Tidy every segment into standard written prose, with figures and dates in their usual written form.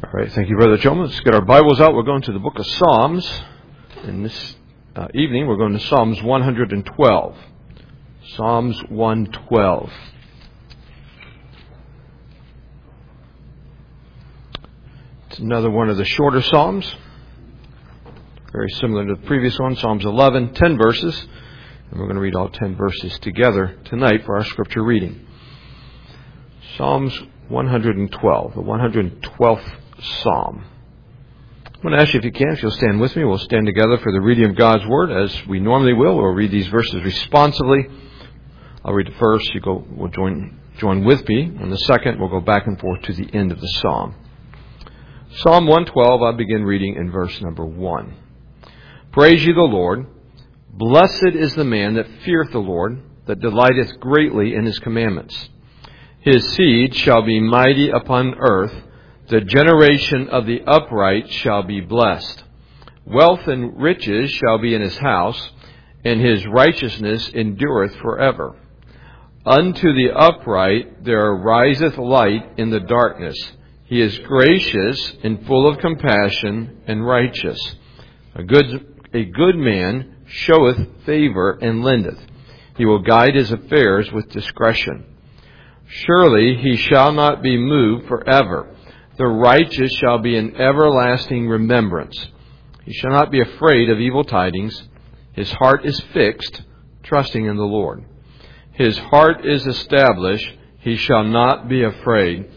All right, thank you, Brother Joe. Let's get our Bibles out. We're going to the book of Psalms. And this evening, we're going to Psalms 112. Psalms 112. It's another one of the shorter Psalms. Very similar to the previous one, Psalms 11, 10 verses. And we're going to read all 10 verses together tonight for our scripture reading. Psalms 112, the 112th Psalm. I'm going to ask you if you'll stand with me. We'll stand together for the reading of God's Word as we normally will. We'll read these verses responsively. I'll read the first. We'll join with me. And the second, we'll go back and forth to the end of the Psalm. Psalm 112, I'll begin reading in verse number 1. Praise ye the Lord. Blessed is the man that feareth the Lord, that delighteth greatly in his commandments. His seed shall be mighty upon earth. The generation of the upright shall be blessed. Wealth and riches shall be in his house, and his righteousness endureth forever. Unto the upright there ariseth light in the darkness. He is gracious and full of compassion and righteous. A good man showeth favor and lendeth. He will guide his affairs with discretion. Surely he shall not be moved forever. The righteous shall be in everlasting remembrance. He shall not be afraid of evil tidings. His heart is fixed, trusting in the Lord. His heart is established. He shall not be afraid.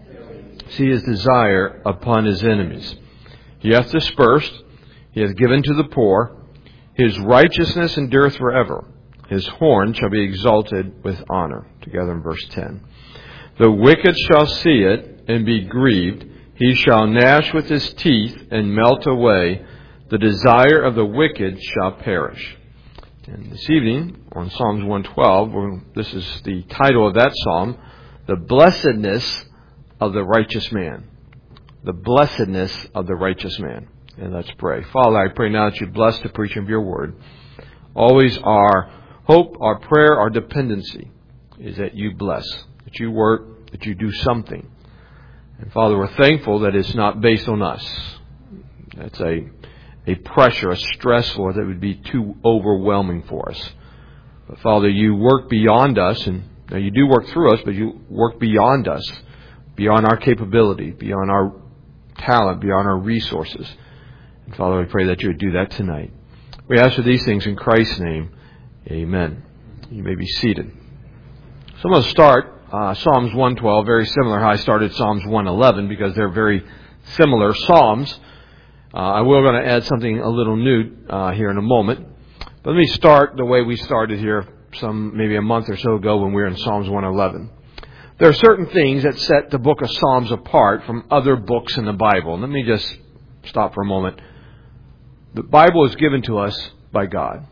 See his desire upon his enemies. He hath dispersed. He hath given to the poor. His righteousness endureth forever. His horn shall be exalted with honor. Together in verse 10. The wicked shall see it and be grieved. He shall gnash with his teeth and melt away. The desire of the wicked shall perish. And this evening, on Psalms 112, this is the title of that psalm, The Blessedness of the Righteous Man. The Blessedness of the Righteous Man. And let's pray. Father, I pray now that you bless the preaching of your word. Always our hope, our prayer, our dependency is that you bless, that you work, that you do something. And Father, we're thankful that it's not based on us. That's a pressure, a stress, Lord, that would be too overwhelming for us. But Father, you work beyond us, and now you do work through us, but you work beyond us, beyond our capability, beyond our talent, beyond our resources. And Father, I pray that you would do that tonight. We ask for these things in Christ's name. Amen. You may be seated. So I'm going to start Psalms 112, very similar how I started Psalms 111 because they're very similar Psalms. I will going to add something a little new here in a moment. But let me start the way we started here maybe a month or so ago when we were in Psalms 111. There are certain things that set the book of Psalms apart from other books in the Bible. And let me just stop for a moment. The Bible is given to us by God.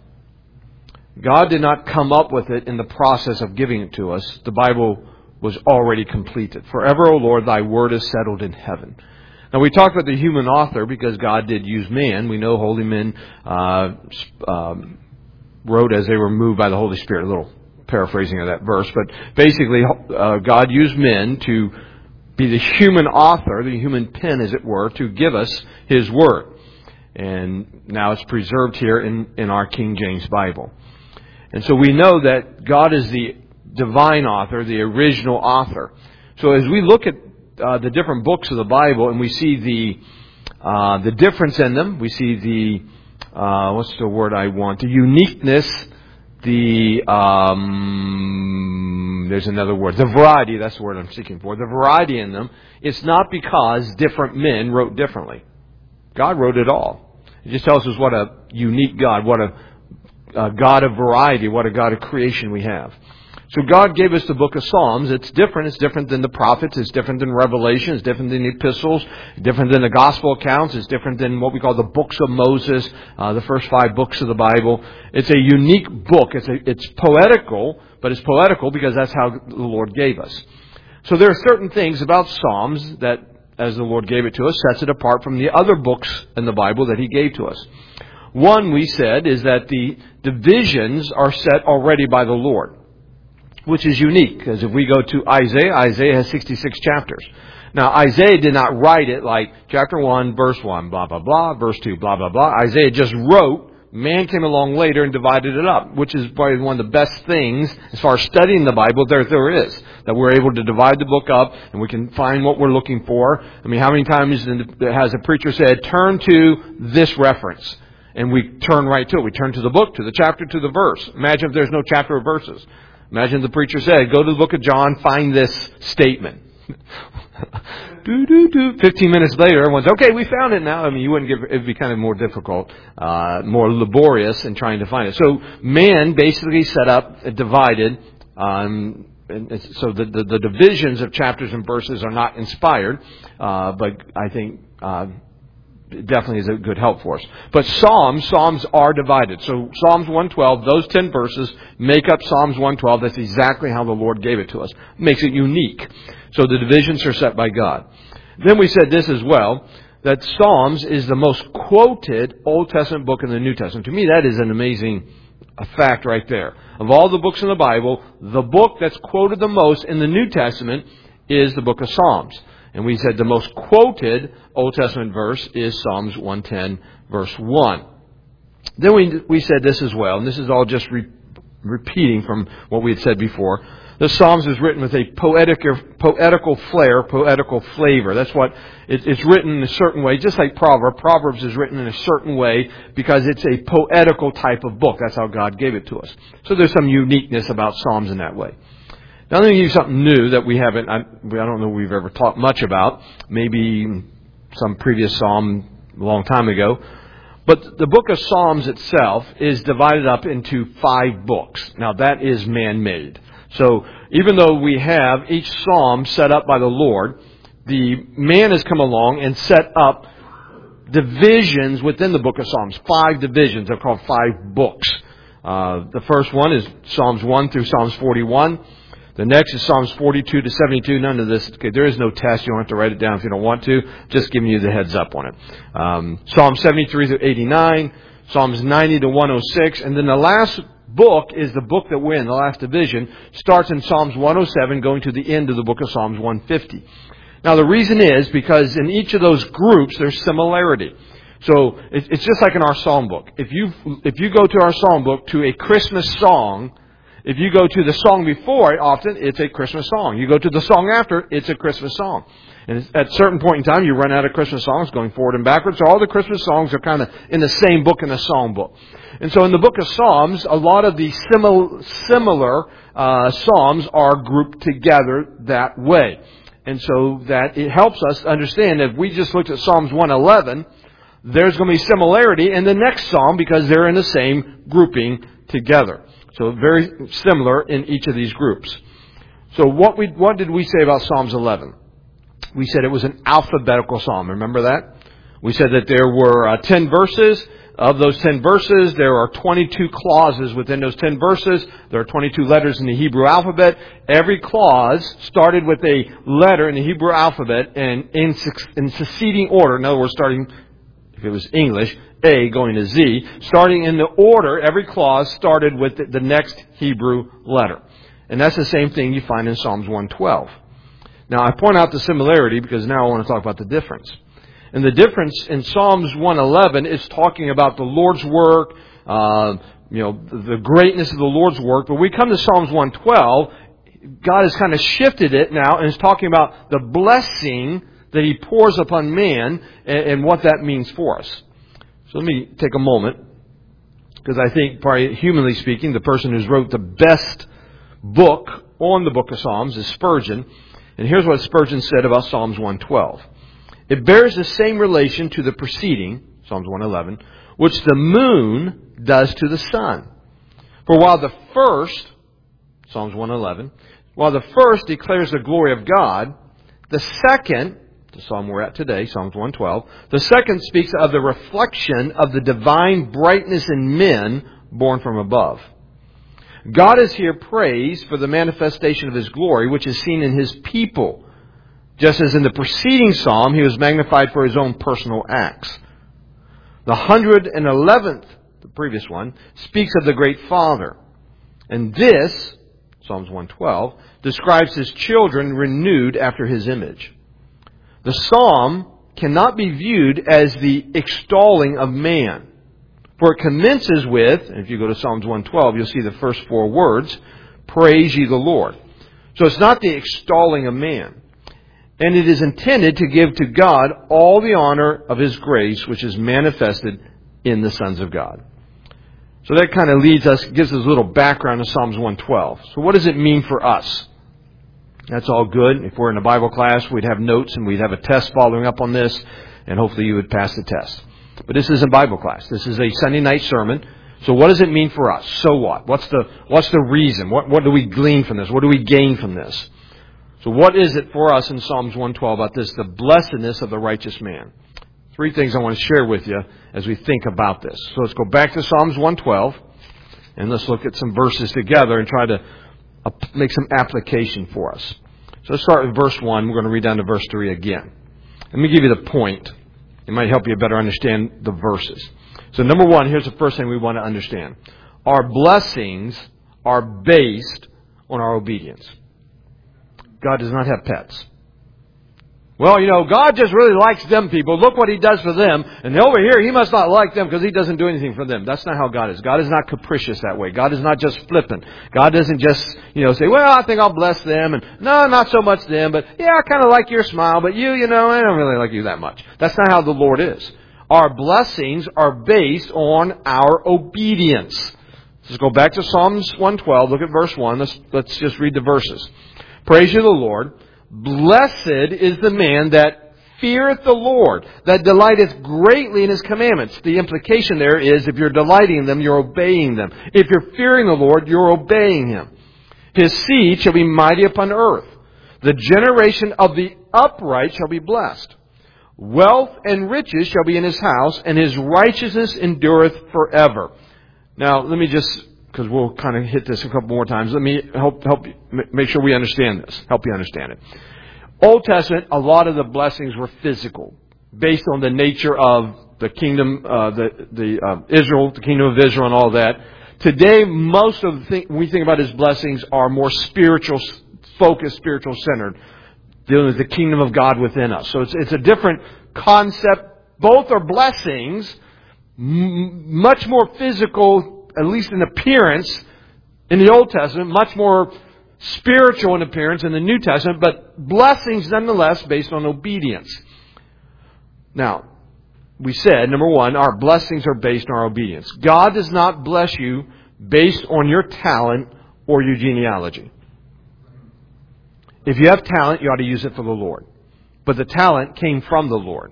God did not come up with it in the process of giving it to us. The Bible was already completed. Forever, O Lord, thy word is settled in heaven. Now, we talked about the human author because God did use man. We know holy men wrote as they were moved by the Holy Spirit. A little paraphrasing of that verse. But basically, God used men to be the human author, the human pen, as it were, to give us His word. And now it's preserved here in our King James Bible. And so we know that God is the divine author, the original author. So as we look at the different books of the Bible and we see the difference in them, we see the uniqueness, there's another word, the variety, that's the word I'm seeking for, the variety in them. It's not because different men wrote differently. God wrote it all. It just tells us what a unique God, what a God of variety, what a God of creation we have. So God gave us the book of Psalms. It's different. It's different than the prophets. It's different than Revelation. It's different than the epistles. Different than the gospel accounts. It's different than what we call the books of Moses, the first 5 books of the Bible. It's a unique book. It's poetical, but it's poetical because that's how the Lord gave us. So there are certain things about Psalms that, as the Lord gave it to us, sets it apart from the other books in the Bible that He gave to us. One, we said, is that the divisions are set already by the Lord, which is unique, because if we go to Isaiah has 66 chapters. Now, Isaiah did not write it like chapter 1, verse 1, blah, blah, blah, verse 2, blah, blah, blah. Isaiah just wrote. Man came along later and divided it up, which is probably one of the best things as far as studying the Bible there is. That we're able to divide the book up and we can find what we're looking for. I mean, how many times has a preacher said, turn to this reference? And we turn right to it. We turn to the book, to the chapter, to the verse. Imagine if there's no chapter or verses. Imagine the preacher said, go to the book of John, find this statement. 15 minutes later, everyone's, okay, we found it now. I mean, it'd be kind of more difficult, more laborious in trying to find it. So man basically set up, divided, and so the divisions of chapters and verses are not inspired, but I think it definitely is a good help for us. But Psalms are divided. So Psalms 112, those 10 verses make up Psalms 112. That's exactly how the Lord gave it to us. Makes it unique. So the divisions are set by God. Then we said this as well, that Psalms is the most quoted Old Testament book in the New Testament. To me, that is an amazing fact right there. Of all the books in the Bible, the book that's quoted the most in the New Testament is the book of Psalms. And we said the most quoted Old Testament verse is Psalms 110, verse 1. Then we said this as well, and this is all just repeating from what we had said before. The Psalms is written with a poetical flair, poetical flavor. That's what it's written in a certain way, just like Proverbs. Proverbs is written in a certain way because it's a poetical type of book. That's how God gave it to us. So there's some uniqueness about Psalms in that way. Now let me give you something new that we haven't, I don't know we've ever talked much about. Maybe some previous Psalm a long time ago. But the book of Psalms itself is divided up into 5 books. Now that is man-made. So even though we have each psalm set up by the Lord, the man has come along and set up divisions within the book of Psalms. 5 divisions. They're called 5 books. The first one is Psalms 1 through Psalms 41. The next is Psalms 42 to 72. None of this. Okay, there is no test. You don't have to write it down if you don't want to. Just giving you the heads up on it. Psalms 73 to 89. Psalms 90 to 106. And then the last book is the book that we're in, the last division, starts in Psalms 107 going to the end of the book of Psalms 150. Now the reason is because in each of those groups there's similarity. So it's just like in our psalm book. If you go to our psalm book to a Christmas song, if you go to the song before it, often it's a Christmas song. You go to the song after, it's a Christmas song. And at a certain point in time, you run out of Christmas songs going forward and backwards. So all the Christmas songs are kind of in the same book in the song book. And so in the book of Psalms, a lot of the similar Psalms are grouped together that way. And so that it helps us understand that if we just looked at Psalms 111, there's going to be similarity in the next Psalm because they're in the same grouping together. So very similar in each of these groups. So what did we say about Psalms 11? We said it was an alphabetical psalm. Remember that? We said that there were 10 verses. Of those 10 verses, there are 22 clauses within those 10 verses. There are 22 letters in the Hebrew alphabet. Every clause started with a letter in the Hebrew alphabet and in succeeding order. In other words, starting, if it was English, A going to Z. Starting in the order, every clause started with the next Hebrew letter. And that's the same thing you find in Psalms 112. Now, I point out the similarity because now I want to talk about the difference. And the difference in Psalms 111 is talking about the Lord's work, the greatness of the Lord's work. But we come to Psalms 112, God has kind of shifted it now and is talking about the blessing that He pours upon man and what that means for us. So let me take a moment, because I think, probably humanly speaking, the person who's wrote the best book on the book of Psalms is Spurgeon. And here's what Spurgeon said about Psalms 112. It bears the same relation to the preceding, Psalms 111, which the moon does to the sun. For while the first, Psalms 111, while the first declares the glory of God, the second, the psalm we're at today, Psalms 112, the second speaks of the reflection of the divine brightness in men born from above. God is here praised for the manifestation of His glory, which is seen in His people. Just as in the preceding psalm, He was magnified for His own personal acts. The 111th, the previous one, speaks of the great Father. And this, Psalms 112, describes His children renewed after His image. The psalm cannot be viewed as the extolling of man. For it commences with, and if you go to Psalms 112, you'll see the first 4 words, praise ye the Lord. So it's not the extolling of man. And it is intended to give to God all the honor of His grace, which is manifested in the sons of God. So that kind of gives us a little background of Psalms 112. So what does it mean for us? That's all good. If we're in a Bible class, we'd have notes and we'd have a test following up on this, and hopefully you would pass the test. But this isn't Bible class. This is a Sunday night sermon. So what does it mean for us? So what? What's the reason? What do we glean from this? What do we gain from this? So what is it for us in Psalms 112 about this? The blessedness of the righteous man. 3 things I want to share with you as we think about this. So let's go back to Psalms 112 and let's look at some verses together and try to make some application for us. So let's start with verse 1. We're going to read down to verse 3 again. Let me give you the point. It might help you better understand the verses. So number 1, here's the first thing we want to understand. Our blessings are based on our obedience. God does not have pets. Well, God just really likes them people. Look what He does for them. And over here, He must not like them because He doesn't do anything for them. That's not how God is. God is not capricious that way. God is not just flippant. God doesn't just, say, well, I think I'll bless them. And no, not so much them. But yeah, I kind of like your smile. But I don't really like you that much. That's not how the Lord is. Our blessings are based on our obedience. Let's go back to Psalms 112. Look at verse 1. Let's just read the verses. Praise you, the Lord. Blessed is the man that feareth the Lord, that delighteth greatly in His commandments. The implication there is if you're delighting in them, you're obeying them. If you're fearing the Lord, you're obeying Him. His seed shall be mighty upon earth. The generation of the upright shall be blessed. Wealth and riches shall be in His house, and His righteousness endureth forever. Now, let me just, because we'll kind of hit this a couple more times, let me help you make sure we understand this. Help you understand it. Old Testament, a lot of the blessings were physical, based on the nature of the kingdom, Israel, the kingdom of Israel, and all that. Today, most of the things we think about as blessings are more spiritual focused, spiritual centered, dealing with the kingdom of God within us. So it's a different concept. Both are blessings, much more physical, at least in appearance, in the Old Testament, much more spiritual in appearance in the New Testament, but blessings nonetheless based on obedience. Now, we said, number 1, our blessings are based on our obedience. God does not bless you based on your talent or your genealogy. If you have talent, you ought to use it for the Lord. But the talent came from the Lord.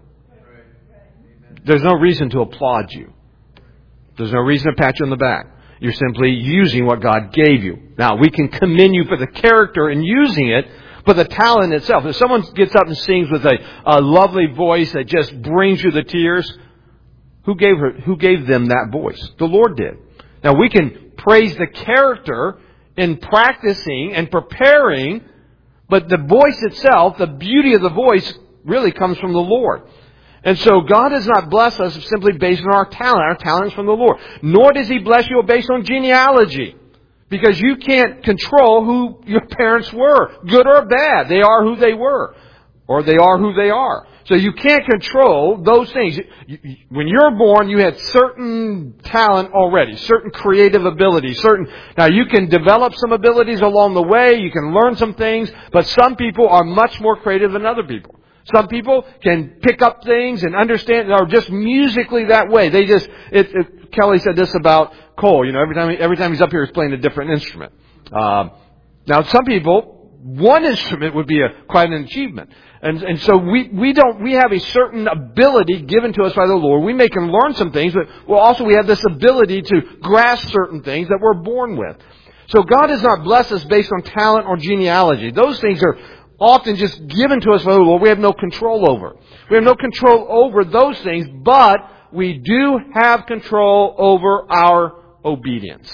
There's no reason to applaud you. There's no reason to pat you on the back. You're simply using what God gave you. Now, we can commend you for the character in using it, but the talent itself. If someone gets up and sings with a lovely voice that just brings you the tears, who gave them that voice? The Lord did. Now, we can praise the character in practicing and preparing, but the voice itself, the beauty of the voice, really comes from the Lord. And so God does not bless us simply based on our talent. Our talent is from the Lord. Nor does He bless you based on genealogy. Because you can't control who your parents were. Good or bad. They are who they were. Or they are who they are. So you can't control those things. When you're born, you had certain talent already. Certain creative ability. Now you can develop some abilities along the way. You can learn some things. But some people are much more creative than other people. Some people can pick up things and understand, or just musically that way. Kelly said this about Cole. Every time he's up here, he's playing a different instrument. Now, some people, one instrument would be quite an achievement. And so we have a certain ability given to us by the Lord. We may can learn some things, but we have this ability to grasp certain things that we're born with. So God does not bless us based on talent or genealogy. Those things are often just given to us by the Lord. We have no control over. We have no control over those things, but we do have control over our obedience.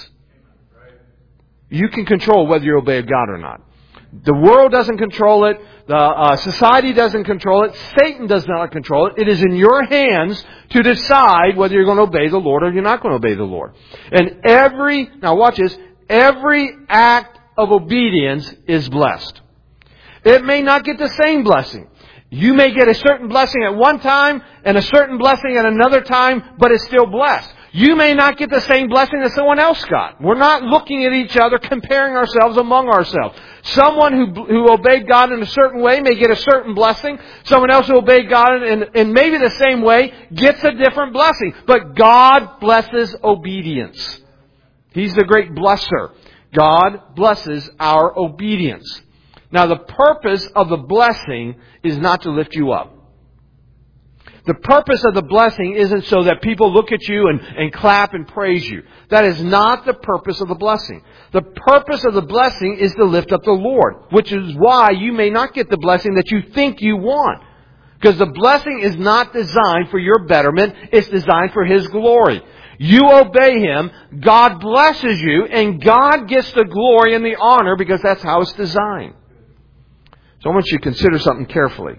You can control whether you obey God or not. The world doesn't control it. The society doesn't control it. Satan does not control it. It is in your hands to decide whether you're going to obey the Lord or you're not going to obey the Lord. And now watch this, every act of obedience is blessed. It may not get the same blessing. You may get a certain blessing at one time and a certain blessing at another time, but it's still blessed. You may not get the same blessing that someone else got. We're not looking at each other, comparing ourselves among ourselves. Someone who obeyed God in a certain way may get a certain blessing. Someone else who obeyed God in maybe the same way gets a different blessing. But God blesses obedience. He's the great blesser. God blesses our obedience. Now, the purpose of the blessing is not to lift you up. The purpose of the blessing isn't so that people look at you and clap and praise you. That is not the purpose of the blessing. The purpose of the blessing is to lift up the Lord, which is why you may not get the blessing that you think you want. Because the blessing is not designed for your betterment. It's designed for His glory. You obey Him, God blesses you, and God gets the glory and the honor because that's how it's designed. So I want you to consider something carefully.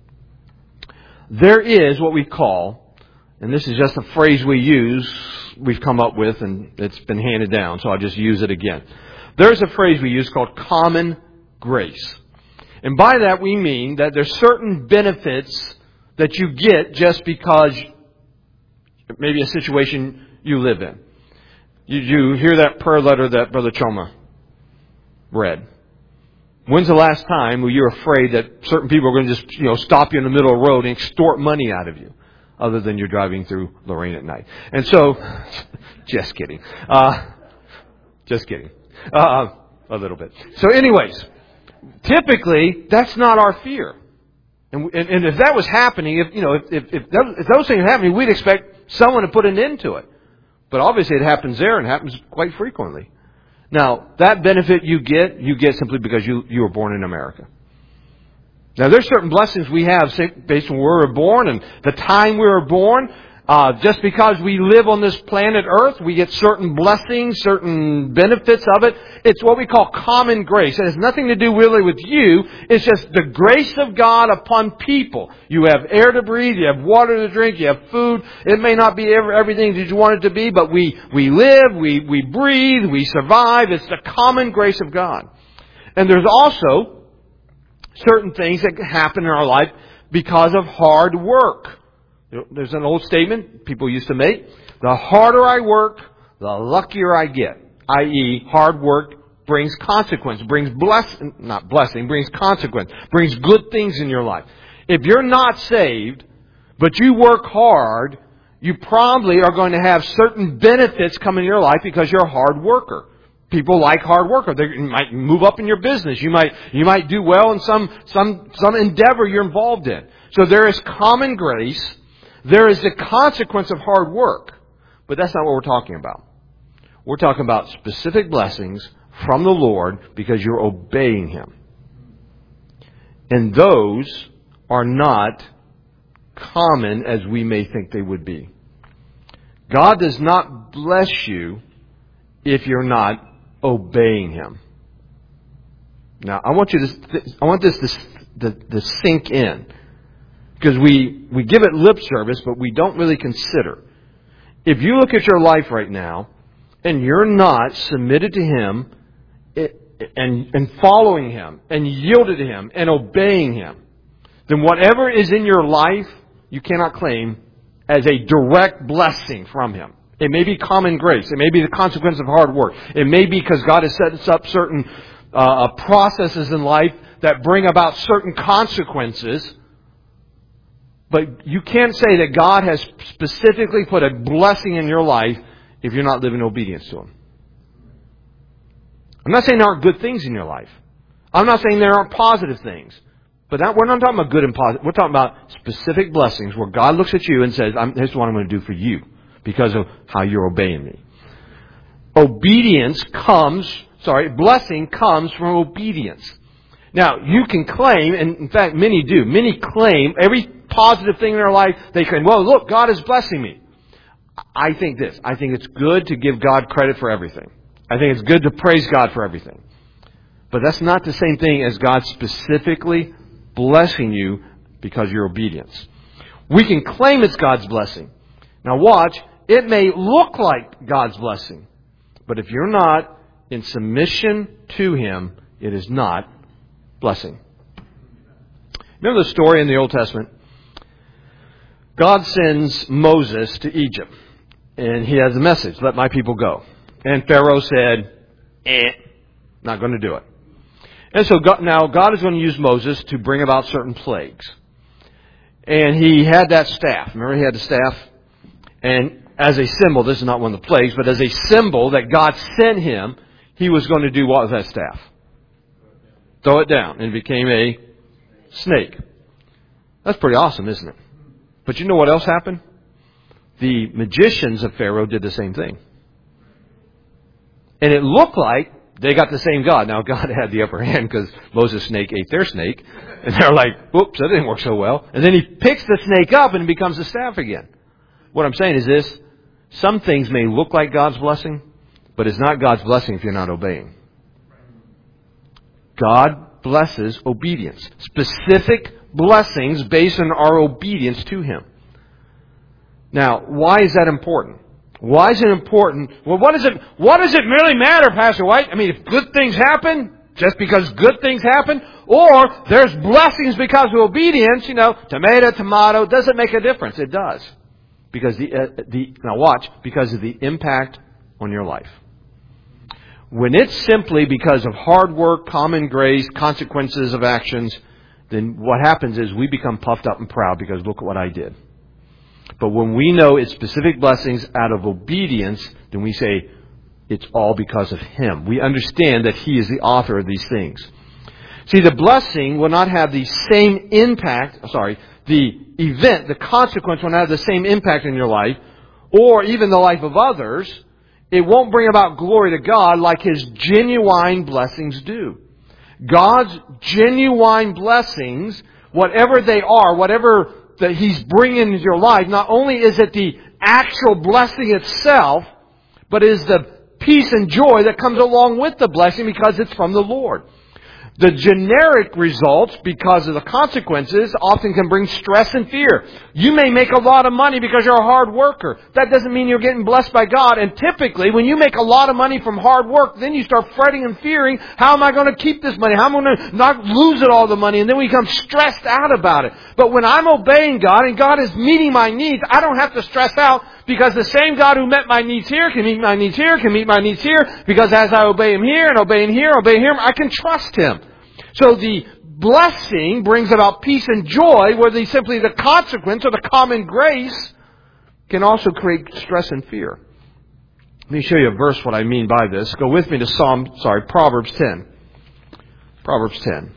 There is what we call, and this is just a phrase we've come up with, and it's been handed down, so I'll just use it again. There's a phrase we use called common grace. And by that we mean that there's certain benefits that you get just because maybe a situation you live in. You hear that prayer letter that Brother Choma read. When's the last time where you're afraid that certain people are going to just, stop you in the middle of the road and extort money out of you, other than you're driving through Lorraine at night? And so, just kidding. Just kidding. A little bit. So anyways, typically, that's not our fear. And if that was happening, if those things are happening, we'd expect someone to put an end to it. But obviously it happens there and happens quite frequently. Now, that benefit you get simply because you were born in America. Now, there's certain blessings we have based on where we were born and the time we were born. Just because we live on this planet Earth, we get certain blessings, certain benefits of it. It's what we call common grace. It has nothing to do really with you. It's just the grace of God upon people. You have air to breathe, you have water to drink, you have food. It may not be everything that you want it to be, but we live, we breathe, we survive. It's the common grace of God. And there's also certain things that happen in our life because of hard work. There's an old statement people used to make. The harder I work, the luckier I get. I.e., hard work brings consequence, brings brings consequence, brings good things in your life. If you're not saved, but you work hard, you probably are going to have certain benefits come in your life because you're a hard worker. People like hard worker. You might move up in your business. You might do well in some endeavor you're involved in. So there is common grace. There is the consequence of hard work. But that's not what we're talking about. We're talking about specific blessings from the Lord because you're obeying Him. And those are not common as we may think they would be. God does not bless you if you're not obeying Him. Now, I want this to sink in. Because we give it lip service, but we don't really consider. If you look at your life right now, and you're not submitted to Him, and following Him, and yielded to Him, and obeying Him, then whatever is in your life, you cannot claim as a direct blessing from Him. It may be common grace. It may be the consequence of hard work. It may be because God has set up certain processes in life that bring about certain consequences. But you can't say that God has specifically put a blessing in your life if you're not living in obedience to Him. I'm not saying there aren't good things in your life. I'm not saying there aren't positive things. But we're not talking about good and positive. We're talking about specific blessings where God looks at you and says, here's what I'm going to do for you because of how you're obeying me. Blessing comes from obedience. Now, you can claim, and in fact many do, many claim every positive thing in their life, they claim, well, look, God is blessing me. I think it's good to give God credit for everything. I think it's good to praise God for everything. But that's not the same thing as God specifically blessing you because of your obedience. We can claim it's God's blessing. Now watch, it may look like God's blessing. But if you're not in submission to Him, it is not blessing. Remember the story in the Old Testament? God sends Moses to Egypt, and he has a message, let my people go. And Pharaoh said, not going to do it. And so now God is going to use Moses to bring about certain plagues. And he had that staff. Remember, he had the staff? And as a symbol, this is not one of the plagues, but as a symbol that God sent him, he was going to do what with that staff? Throw it down. And it became a snake. That's pretty awesome, isn't it? But you know what else happened? The magicians of Pharaoh did the same thing. And it looked like they got the same God. Now, God had the upper hand because Moses' snake ate their snake. And they're like, whoops, that didn't work so well. And then he picks the snake up and it becomes a staff again. What I'm saying is this. Some things may look like God's blessing, but it's not God's blessing if you're not obeying. God blesses obedience. Specific blessings based on our obedience to Him. Now, why is that important? Why is it important? Well, what does it really matter, Pastor White? I mean, if good things happen, just because good things happen, or there's blessings because of obedience, tomato, does it make a difference? It does. Because because of the impact on your life. When it's simply because of hard work, common grace, consequences of actions, then what happens is we become puffed up and proud because look at what I did. But when we know it's specific blessings out of obedience, then we say it's all because of Him. We understand that He is the author of these things. See, the blessing will not have the same impact, the event, the consequence will not have the same impact in your life, or even the life of others. It won't bring about glory to God like His genuine blessings do. God's genuine blessings, whatever they are, whatever that He's bringing into your life, not only is it the actual blessing itself, but it is the peace and joy that comes along with the blessing because it's from the Lord. The generic results, because of the consequences, often can bring stress and fear. You may make a lot of money because you're a hard worker. That doesn't mean you're getting blessed by God. And typically, when you make a lot of money from hard work, then you start fretting and fearing, how am I going to keep this money? How am I going to not lose it all the money? And then we become stressed out about it. But when I'm obeying God and God is meeting my needs, I don't have to stress out because the same God who met my needs here can meet my needs here, can meet my needs here, because as I obey Him here and obey Him here, obey Him, I can trust Him. So the blessing brings about peace and joy, where simply the consequence or the common grace can also create stress and fear. Let me show you a verse what I mean by this. Go with me to Proverbs 10. Proverbs 10.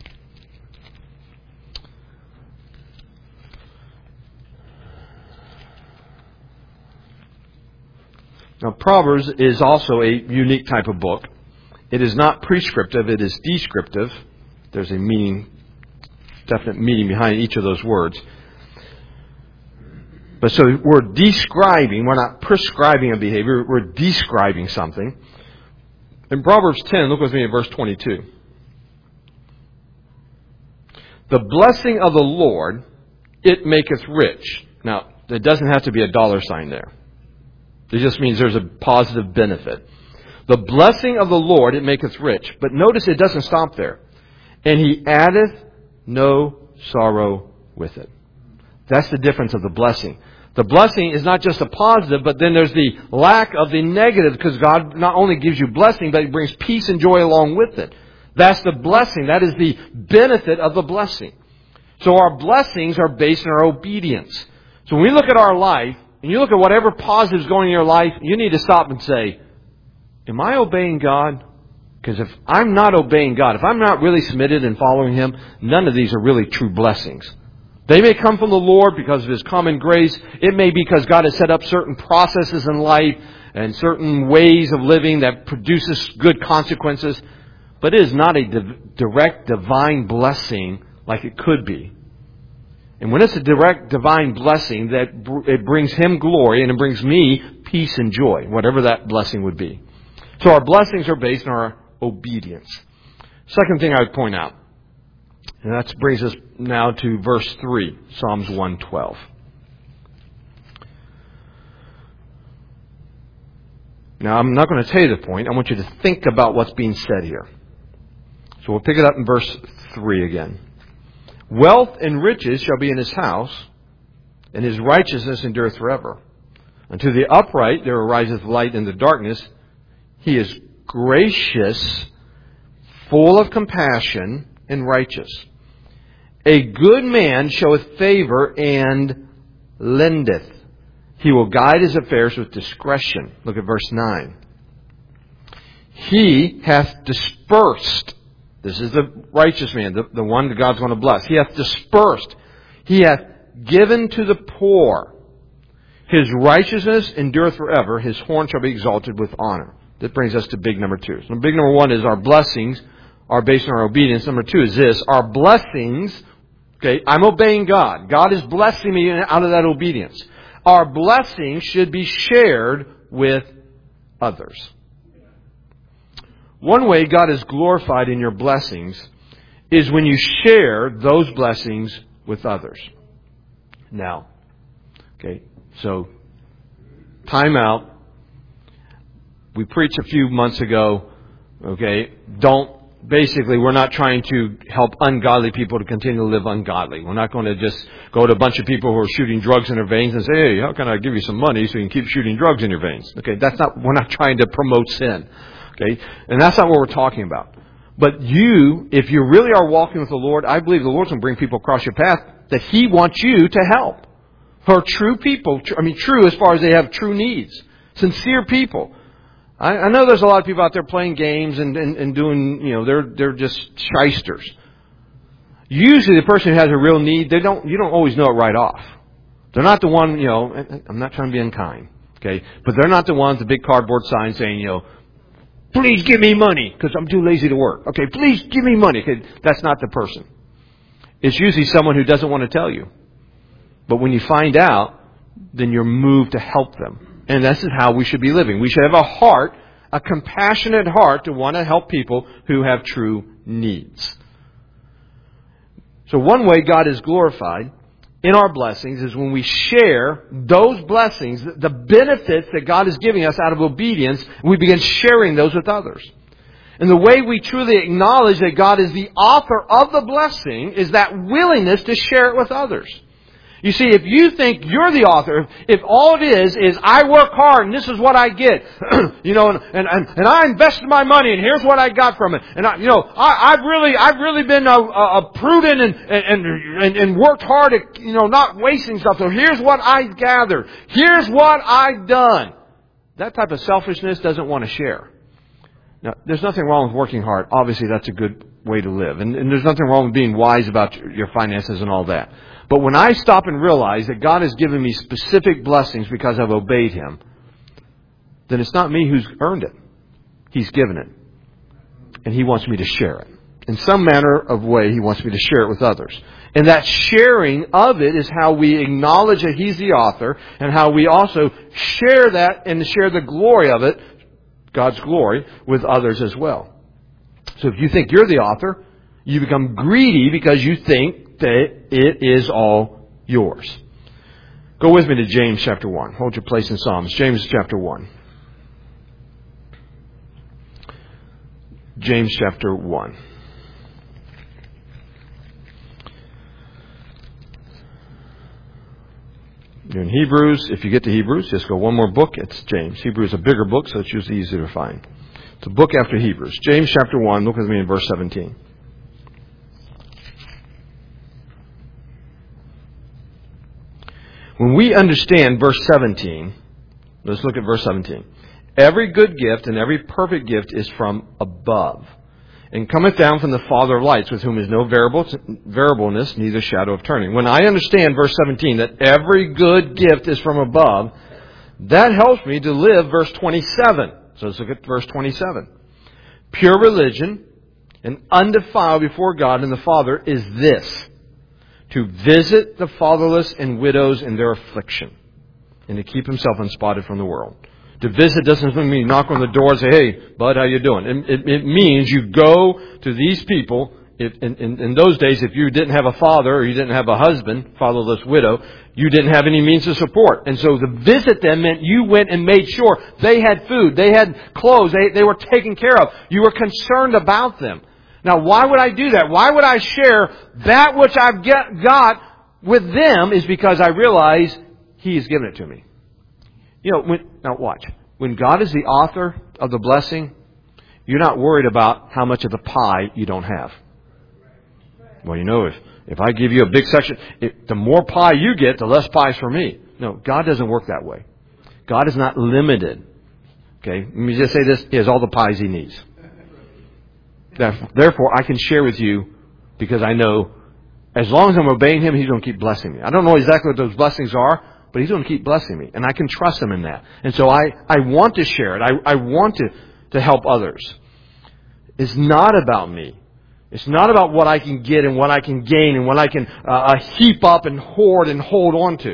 Now, Proverbs is also a unique type of book. It is not prescriptive, it is descriptive. There's a definite meaning behind each of those words. But so we're describing, we're not prescribing a behavior, we're describing something. In Proverbs 10, look with me at verse 22. The blessing of the Lord, it maketh rich. Now, it doesn't have to be a dollar sign there. It just means there's a positive benefit. The blessing of the Lord, it maketh rich. But notice it doesn't stop there. And He addeth no sorrow with it. That's the difference of the blessing. The blessing is not just a positive, but then there's the lack of the negative, because God not only gives you blessing, but He brings peace and joy along with it. That's the blessing. That is the benefit of the blessing. So our blessings are based on our obedience. So when we look at our life, and you look at whatever positive is going in your life, you need to stop and say, am I obeying God? Because if I'm not obeying God, if I'm not really submitted and following Him, none of these are really true blessings. They may come from the Lord because of His common grace. It may be because God has set up certain processes in life and certain ways of living that produces good consequences. But it is not a direct divine blessing like it could be. And when it's a direct divine blessing, that it brings Him glory and it brings me peace and joy, whatever that blessing would be. So our blessings are based on our obedience. Second thing I would point out, and that brings us now to verse 3, Psalms 112. Now, I'm not going to tell you the point. I want you to think about what's being said here. So we'll pick it up in verse 3 again. Wealth and riches shall be in his house, and his righteousness endureth forever. Unto the upright there ariseth light in the darkness. He is gracious, full of compassion, and righteous. A good man showeth favor and lendeth. He will guide his affairs with discretion. Look at verse 9. He hath dispersed. This is the righteous man, the one that God's going to bless. He hath dispersed. He hath given to the poor. His righteousness endureth forever. His horn shall be exalted with honor. That brings us to big number 2. So big number 1 is our blessings are based on our obedience. Number 2 is this. Our blessings, okay, I'm obeying God. God is blessing me out of that obedience. Our blessings should be shared with others. One way God is glorified in your blessings is when you share those blessings with others. Now, okay, so time out. We preached a few months ago, okay, basically we're not trying to help ungodly people to continue to live ungodly. We're not going to just go to a bunch of people who are shooting drugs in their veins and say, hey, how can I give you some money so you can keep shooting drugs in your veins? Okay, we're not trying to promote sin. Okay, and that's not what we're talking about. But if you really are walking with the Lord, I believe the Lord's going to bring people across your path that He wants you to help. For true people, true as far as they have true needs. Sincere people. I know there's a lot of people out there playing games and doing, they're just shysters. Usually the person who has a real need, you don't always know it right off. They're not the one, I'm not trying to be unkind, okay, but they're not the ones with the big cardboard sign saying, please give me money because I'm too lazy to work. Okay, please give me money. Okay, that's not the person. It's usually someone who doesn't want to tell you. But when you find out, then you're moved to help them. And this is how we should be living. We should have a compassionate heart to want to help people who have true needs. So one way God is glorified in our blessings is when we share those blessings, the benefits that God is giving us out of obedience, we begin sharing those with others. And the way we truly acknowledge that God is the author of the blessing is that willingness to share it with others. You see, if you think you're the author, if all it is I work hard and this is what I get, and I invested my money and here's what I got from it, and I've really been a prudent and worked hard at not wasting stuff. So here's what I gathered. Here's what I've done. That type of selfishness doesn't want to share. Now, there's nothing wrong with working hard. Obviously, that's a good way to live, and there's nothing wrong with being wise about your finances and all that. But when I stop and realize that God has given me specific blessings because I've obeyed Him, then it's not me who's earned it. He's given it. And He wants me to share it. In some manner of way, He wants me to share it with others. And that sharing of it is how we acknowledge that He's the author and how we also share that and share the glory of it, God's glory, with others as well. So if you think you're the author, you become greedy because you think that it is all yours. Go with me to James chapter 1. Hold your place in Psalms. James chapter 1. James chapter 1. You're in Hebrews. If you get to Hebrews, just go one more book. It's James. Hebrews is a bigger book, so it's usually easier to find. It's a book after Hebrews. James chapter 1. Look with me in verse 17. When we understand verse 17, let's look at verse 17. Every good gift and every perfect gift is from above, and cometh down from the Father of lights, with whom is no variableness, neither shadow of turning. When I understand verse 17, that every good gift is from above, that helps me to live verse 27. So let's look at verse 27. Pure religion and undefiled before God and the Father is this: to visit the fatherless and widows in their affliction, and to keep himself unspotted from the world. To visit doesn't mean knock on the door and say, hey, bud, how you doing? It means you go to these people. In those days, if you didn't have a father or you didn't have a husband, fatherless widow, you didn't have any means of support. And so to visit them meant you went and made sure they had food, they had clothes, they were taken care of. You were concerned about them. Now, why would I do that? Why would I share that which I've got with them? Is because I realize He has given it to me. You know, now watch. When God is the author of the blessing, you're not worried about how much of the pie you don't have. Well, you know, if I give you a big section, the more pie you get, the less pie is for me. No, God doesn't work that way. God is not limited. Okay, let me just say this. He has all the pies He needs. Therefore, I can share with you because I know as long as I'm obeying Him, He's going to keep blessing me. I don't know exactly what those blessings are, but He's going to keep blessing me. And I can trust Him in that. And so I want to share it. I want to help others. It's not about me. It's not about what I can get and what I can gain and what I can heap up and hoard and hold on to.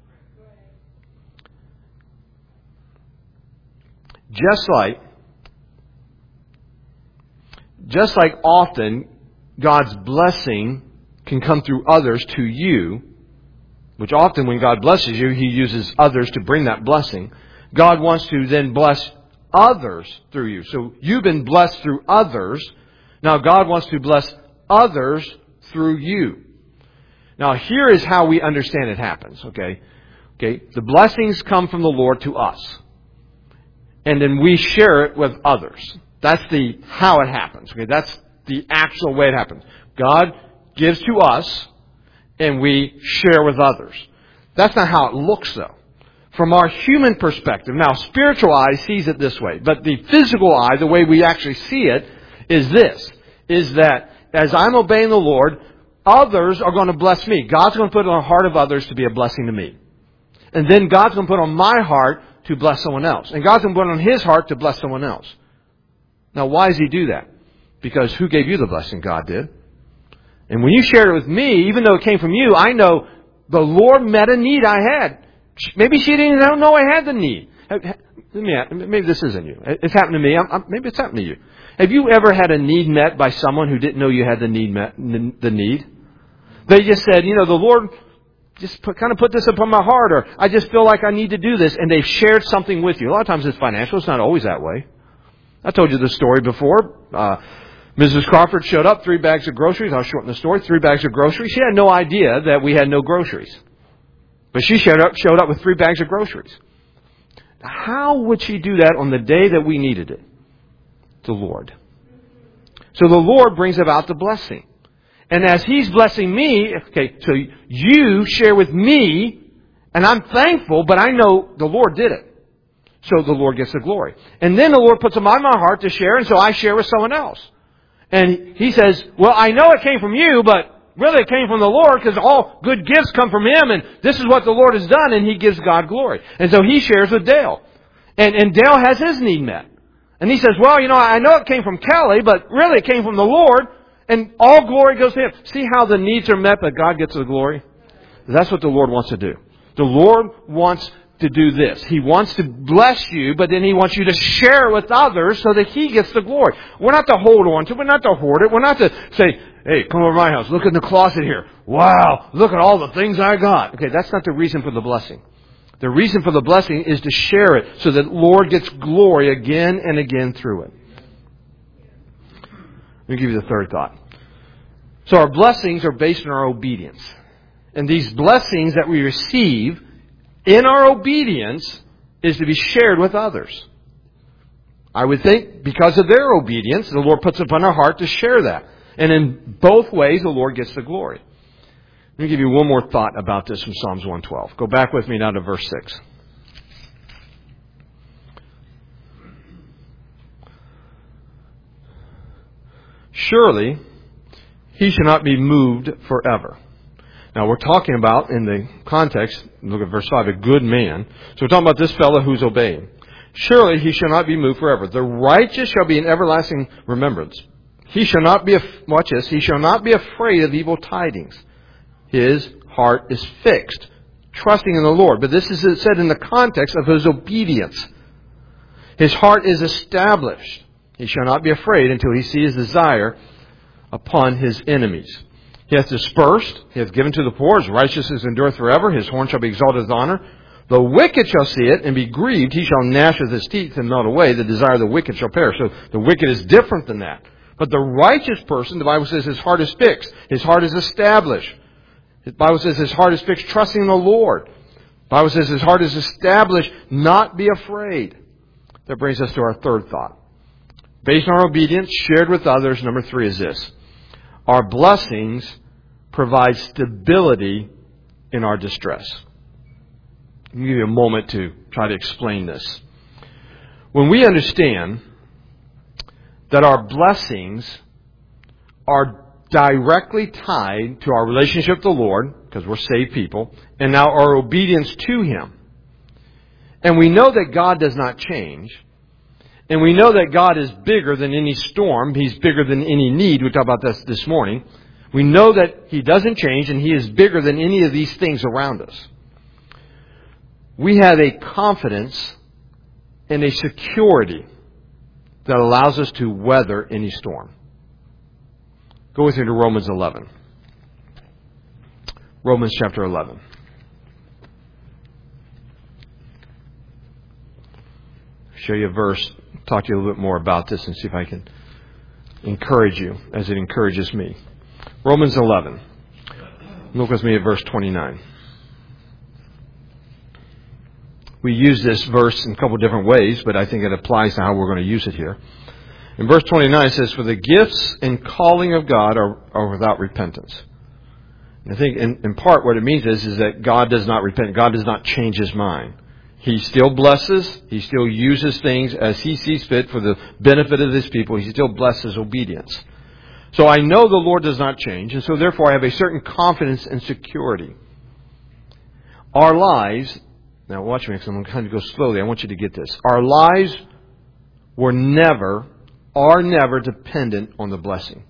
Just like often God's blessing can come through others to you, which often when God blesses you, He uses others to bring that blessing. God wants to then bless others through you. So you've been blessed through others. Now God wants to bless others through you. Now here is how we understand it happens, okay? The blessings come from the Lord to us. And then we share it with others. That's how it happens. Okay, that's the actual way it happens. God gives to us, and we share with others. That's not how it looks, though. From our human perspective, now spiritual eye sees it this way, but the physical eye, the way we actually see it, is this: is that as I'm obeying the Lord, others are going to bless me. God's going to put it on the heart of others to be a blessing to me, and then God's going to put it on my heart to bless someone else, and God's going to put it on His heart to bless someone else. Now, why does He do that? Because who gave you the blessing? God did. And when you shared it with me, even though it came from you, I know the Lord met a need I had. Maybe she didn't even know I had the need. Maybe this isn't you. It's happened to me. Maybe it's happened to you. Have you ever had a need met by someone who didn't know you had the need met? The need? They just said, the Lord just kind of put this upon my heart, or I just feel like I need to do this, and they've shared something with you. A lot of times it's financial. It's not always that way. I told you this story before. Mrs. Crawford showed up, 3 bags of groceries. I'll shorten the story. 3 bags of groceries. She had no idea that we had no groceries. But she showed up with 3 bags of groceries. How would she do that on the day that we needed it? The Lord. So the Lord brings about the blessing. And as He's blessing me, so you share with me, and I'm thankful, but I know the Lord did it. So the Lord gets the glory. And then the Lord puts them on my heart to share, and so I share with someone else. And He says, well, I know it came from you, but really it came from the Lord, because all good gifts come from Him, and this is what the Lord has done, and He gives God glory. And so He shares with Dale. And Dale has his need met. And he says, well, I know it came from Kelly, but really it came from the Lord, and all glory goes to Him. See how the needs are met, but God gets the glory? That's what the Lord wants to do. The Lord wants to do this. He wants to bless you, but then He wants you to share it with others so that He gets the glory. We're not to hold on to it. We're not to hoard it. We're not to say, hey, come over to my house. Look in the closet here. Wow, look at all the things I got. Okay, that's not the reason for the blessing. The reason for the blessing is to share it so that the Lord gets glory again and again through it. Let me give you the third thought. So our blessings are based on our obedience. And these blessings that we receive in our obedience is to be shared with others. I would think because of their obedience, the Lord puts upon our heart to share that. And in both ways, the Lord gets the glory. Let me give you one more thought about this from Psalms 112. Go back with me now to verse 6. Surely he shall not be moved forever. Now we're talking about, in the context, look at verse 5, a good man. So we're talking about this fellow who's obeying. Surely he shall not be moved forever. The righteous shall be in everlasting remembrance. He shall not be, watch this, he shall not be afraid of evil tidings. His heart is fixed, trusting in the Lord. But this is said in the context of his obedience. His heart is established. He shall not be afraid until he see his desire upon his enemies. He hath dispersed, he hath given to the poor, his righteousness endureth forever, his horn shall be exalted with honor. The wicked shall see it and be grieved, he shall gnash with his teeth and melt away, the desire of the wicked shall perish. So the wicked is different than that. But the righteous person, the Bible says his heart is fixed. His heart is established. The Bible says his heart is fixed, trusting in the Lord. The Bible says his heart is established, not be afraid. That brings us to our third thought. Based on our obedience, shared with others, number 3 is this. Our blessings provide stability in our distress. Let me give you a moment to try to explain this. When we understand that our blessings are directly tied to our relationship with the Lord, because we're saved people, and now our obedience to Him, and we know that God does not change, and we know that God is bigger than any storm, He's bigger than any need, we talked about this morning. We know that He doesn't change, and He is bigger than any of these things around us. We have a confidence and a security that allows us to weather any storm. Go with me to Romans 11. Romans chapter 11. Show you a verse, talk to you a little bit more about this and see if I can encourage you as it encourages me. Romans 11. Look with me at verse 29. We use this verse in a couple of different ways, but I think it applies to how we're going to use it here. In verse 29 it says, "For the gifts and calling of God are without repentance." And I think in part what it means is that God does not repent. God does not change His mind. He still blesses. He still uses things as He sees fit for the benefit of His people. He still blesses obedience. So I know the Lord does not change, and so therefore I have a certain confidence and security. Our lives, now watch me because I'm going to kind of go slowly. I want you to get this. Our lives are never dependent on the blessing.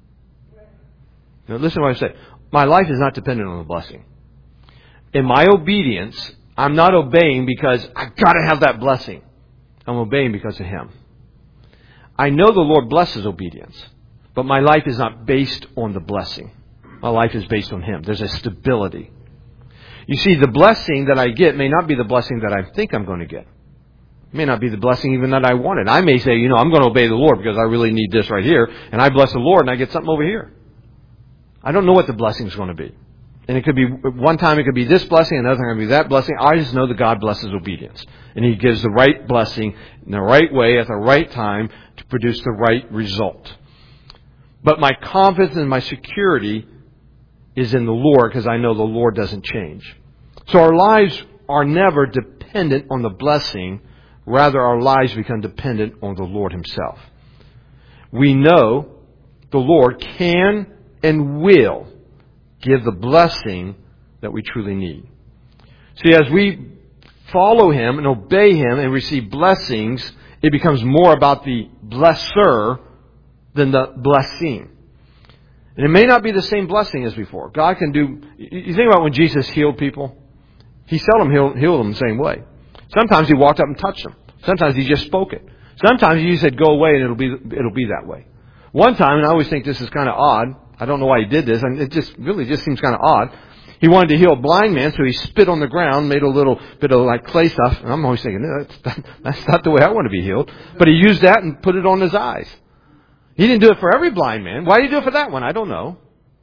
Now listen to what I say. My life is not dependent on the blessing. In my obedience, I'm not obeying because I've got to have that blessing. I'm obeying because of Him. I know the Lord blesses obedience, but my life is not based on the blessing. My life is based on Him. There's a stability. You see, the blessing that I get may not be the blessing that I think I'm going to get. It may not be the blessing even that I wanted. I may say, I'm going to obey the Lord because I really need this right here, and I bless the Lord and I get something over here. I don't know what the blessing is going to be. And it could be, one time it could be this blessing, another time it could be that blessing. I just know that God blesses obedience. And He gives the right blessing in the right way at the right time to produce the right result. But my confidence and my security is in the Lord because I know the Lord doesn't change. So our lives are never dependent on the blessing. Rather, our lives become dependent on the Lord Himself. We know the Lord can and will give the blessing that we truly need. See, as we follow Him and obey Him and receive blessings, it becomes more about the blesser than the blessing. And it may not be the same blessing as before. God can do... You think about when Jesus healed people? He seldom healed them the same way. Sometimes He walked up and touched them. Sometimes He just spoke it. Sometimes He said, "Go away," and it'll be that way. One time, and I always think this is kind of odd. I don't know why He did this. And it just seems kind of odd. He wanted to heal a blind man, so He spit on the ground, made a little bit of like clay stuff. And I'm always thinking, no, that's not the way I want to be healed. But He used that and put it on his eyes. He didn't do it for every blind man. Why did He do it for that one? I don't know.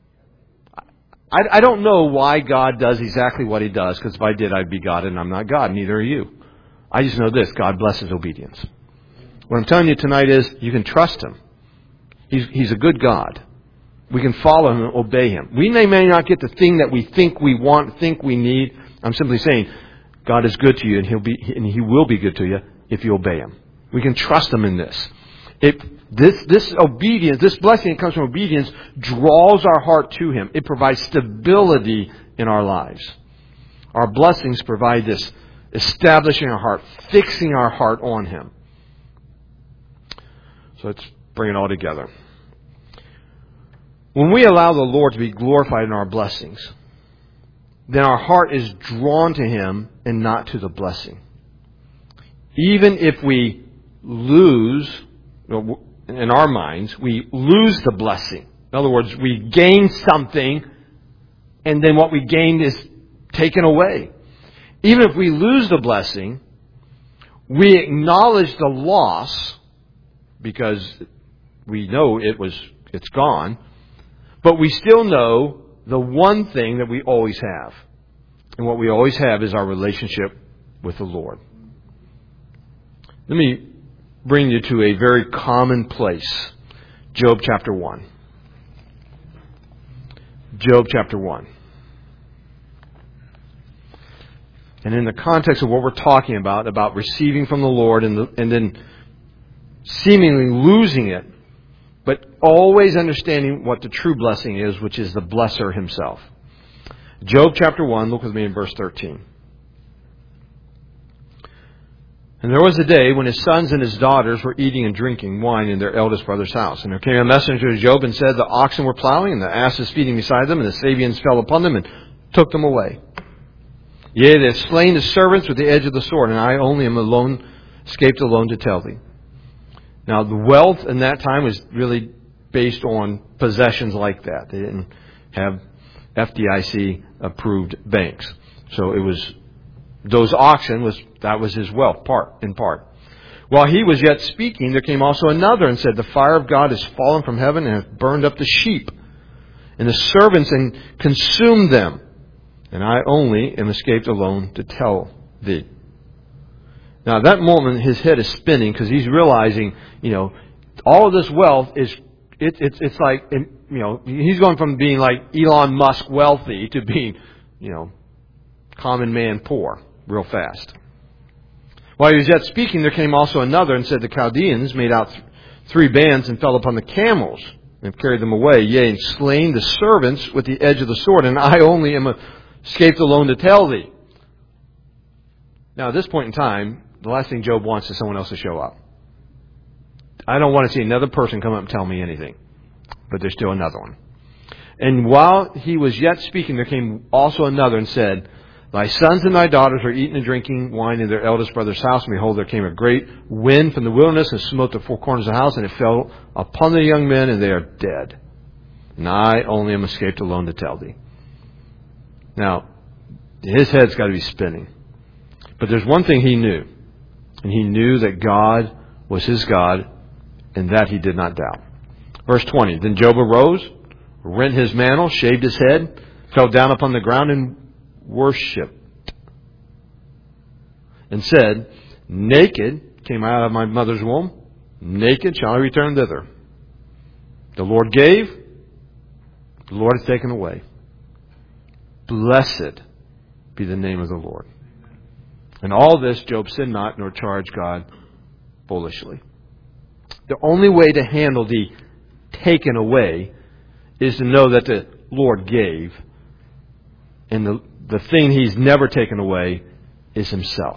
I don't know why God does exactly what He does, because if I did, I'd be God, and I'm not God. Neither are you. I just know this: God blesses obedience. What I'm telling you tonight is you can trust Him. He's a good God. We can follow Him and obey Him. We may not get the thing that we think we want, think we need. I'm simply saying God is good to you, and He will be good to you if you obey Him. We can trust Him in this. This obedience, this blessing that comes from obedience, draws our heart to Him. It provides stability in our lives. Our blessings provide this establishing our heart, fixing our heart on Him. So let's bring it all together. When we allow the Lord to be glorified in our blessings, then our heart is drawn to Him and not to the blessing. Even if we lose, in our minds, we lose the blessing. In other words, we gain something, and then what we gained is taken away. Even if we lose the blessing, we acknowledge the loss because we know it's gone. But we still know the one thing that we always have. And what we always have is our relationship with the Lord. Let me bring you to a very common place. Job chapter 1. Job chapter 1. And in the context of what we're talking about receiving from the Lord and then seemingly losing it, but always understanding what the true blessing is, which is the blesser himself. Job chapter 1, look with me in verse 13. And there was a day when his sons and his daughters were eating and drinking wine in their eldest brother's house. And there came a messenger to Job and said, the oxen were plowing and the asses feeding beside them, and the Sabeans fell upon them and took them away. Yea, they have slain the servants with the edge of the sword, and I only am alone, escaped alone to tell thee. Now, the wealth in that time was really based on possessions like that. They didn't have FDIC-approved banks. So it was, those oxen, that was his wealth, in part. While he was yet speaking, there came also another and said, the fire of God has fallen from heaven and hath burned up the sheep and the servants and consumed them. And I only am escaped alone to tell thee. Now, at that moment, his head is spinning because he's realizing, all of this wealth is, it's like, he's going from being like Elon Musk wealthy to being, common man poor real fast. While he was yet speaking, there came also another and said, the Chaldeans made out 3 bands and fell upon the camels and carried them away, yea, and slain the servants with the edge of the sword, and I only am escaped alone to tell thee. Now, at this point in time, the last thing Job wants is someone else to show up. I don't want to see another person come up and tell me anything. But there's still another one. And while he was yet speaking, there came also another and said, thy sons and thy daughters are eating and drinking wine in their eldest brother's house. And behold, there came a great wind from the wilderness and smote the 4 corners of the house, and it fell upon the young men, and they are dead. And I only am escaped alone to tell thee. Now, his head's got to be spinning. But there's one thing he knew. And he knew that God was his God, and that he did not doubt. Verse 20, then Job arose, rent his mantle, shaved his head, fell down upon the ground and worshipped. And said, naked came I out of my mother's womb, naked shall I return thither. The Lord gave, the Lord has taken away. Blessed be the name of the Lord. And all this Job sinned not, nor charged God foolishly. The only way to handle the taken away is to know that the Lord gave. And the thing he's never taken away is himself.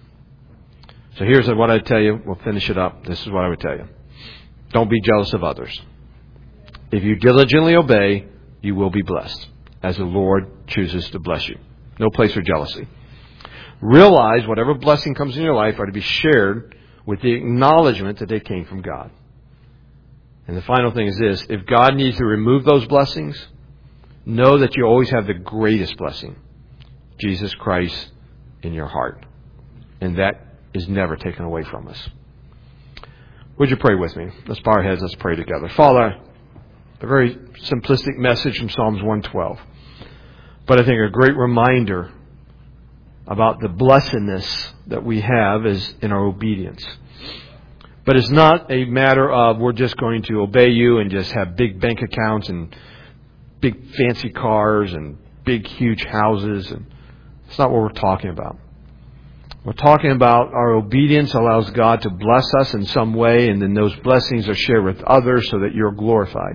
So here's what I tell you. We'll finish it up. This is what I would tell you. Don't be jealous of others. If you diligently obey, you will be blessed, as the Lord chooses to bless you. No place for jealousy. Realize whatever blessing comes in your life are to be shared with the acknowledgement that they came from God. And the final thing is this. If God needs to remove those blessings, know that you always have the greatest blessing, Jesus Christ, in your heart. And that is never taken away from us. Would you pray with me? Let's bow our heads. Let's pray together. Father, a very simplistic message from Psalms 112. But I think a great reminder about the blessedness that we have is in our obedience. But it's not a matter of we're just going to obey you and just have big bank accounts and big fancy cars and big huge houses. And it's not what we're talking about. We're talking about our obedience allows God to bless us in some way, and then those blessings are shared with others so that you're glorified.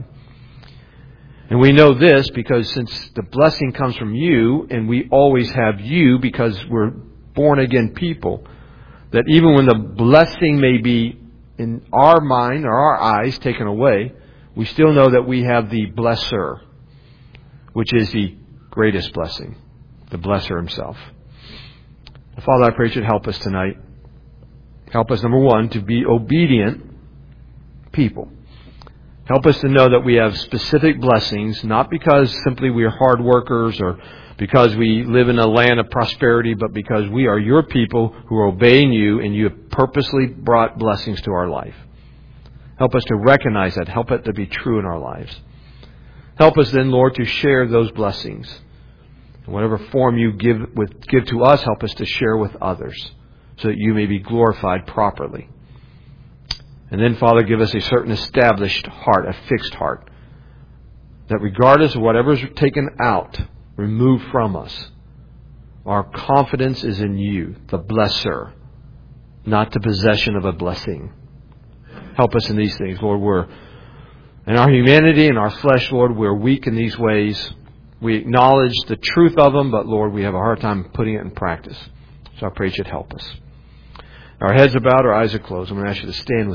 And we know this because since the blessing comes from you, and we always have you because we're born again people, that even when the blessing may be in our mind or our eyes taken away, we still know that we have the blesser, which is the greatest blessing, the blesser himself. Father, I pray you should help us tonight. Help us, number one, to be obedient people. Help us to know that we have specific blessings, not because simply we are hard workers or because we live in a land of prosperity, but because we are your people who are obeying you and you have purposely brought blessings to our life. Help us to recognize that. Help it to be true in our lives. Help us then, Lord, to share those blessings. In whatever form you give to us, help us to share with others so that you may be glorified properly. And then, Father, give us a certain established heart, a fixed heart, that regardless of whatever is taken out, removed from us, our confidence is in you, the blesser, not the possession of a blessing. Help us in these things, Lord. In our humanity and our flesh, Lord, we're weak in these ways. We acknowledge the truth of them, but Lord, we have a hard time putting it in practice. So I pray you should help us. Our heads are bowed, our eyes are closed. I'm going to ask you to stand with